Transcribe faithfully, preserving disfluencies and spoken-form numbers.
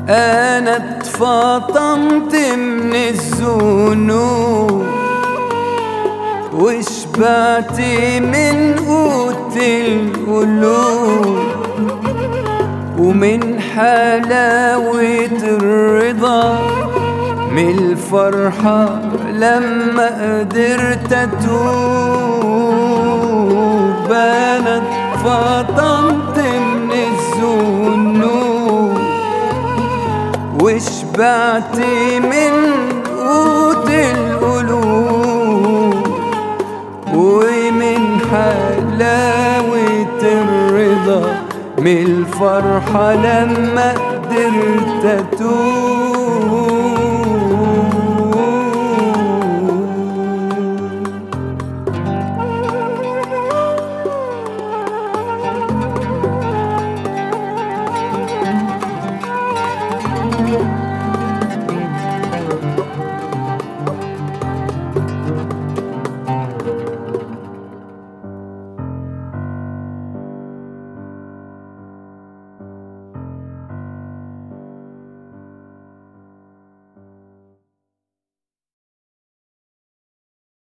أنا اتفطمت من الذنوب وشبعت من قوت القلوب ومن حلاوة الرضا من الفرحة لما قدرت أتوب. أنا اتفطمت من الذنوب وشبعت من قوت القلوب ومن حلاوة الرضا من الفرحة لما قدرت أتوب.